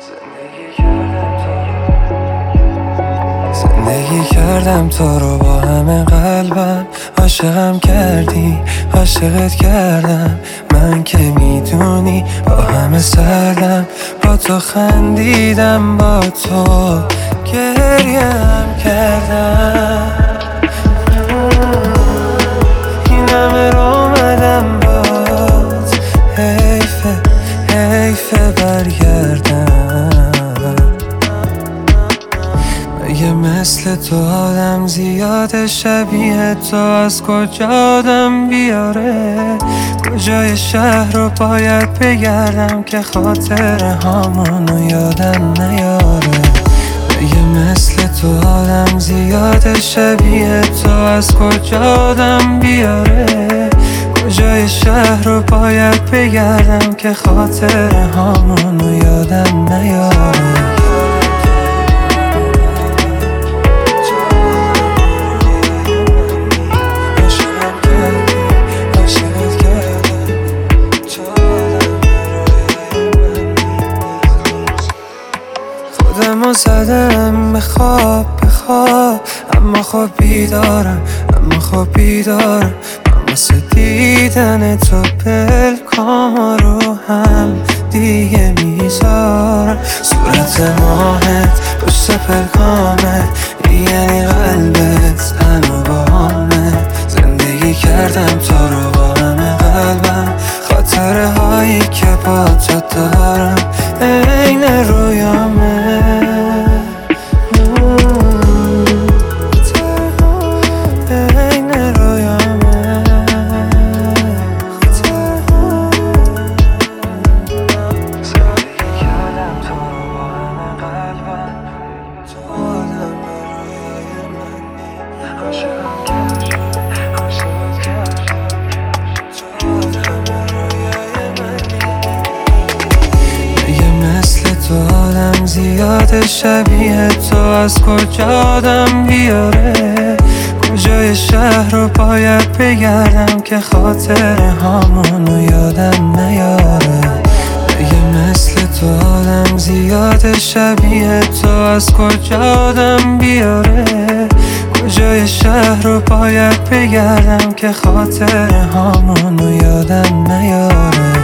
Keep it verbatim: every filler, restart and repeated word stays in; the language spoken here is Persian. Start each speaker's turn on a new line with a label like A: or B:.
A: زندگی کردم تو رو با همه قلبم، عاشقم کردی عاشقت کردم، من که میدونی با همه سردم، با تو خندیدم با تو گریم کردم، این همه رو اومدم باز، حیفه حیفه برگردم. مگه مثل تو آدم زیاده شبیه تو از کجا آدم بیاره؟ کجای شهر رو باید بگردم که خاطر هامونو یادم نیاره؟ مگه مثل تو آدم زیاده شبیه تو از کجا آدم بیاره؟ کجای شهر رو باید بگردم که خاطر هامونو یادم نیاره؟ خودمو زدم به خواب به خواب، اما خب بیدارم اما خب بیدارم، من واسه دیدن تو پلکام رو هم دیگه میذارم. صورت ماهت پشت پلکامت یعنی قلبت هنو با همه، زندگی کردم تو رو با همه قلبم، خاطره هایی که با تو دارم عین رویامه. زیاده شبیه تو از کجا آدم بیاره؟ کجای شهر رو باید بگردم که خاطر هامونو یادم نیاره؟ مگه مثل تو آدم زیاده شبیه تو از کجا آدم بیاره؟ کجای شهر رو باید بگردم که خاطر هامونو یادم نیاره؟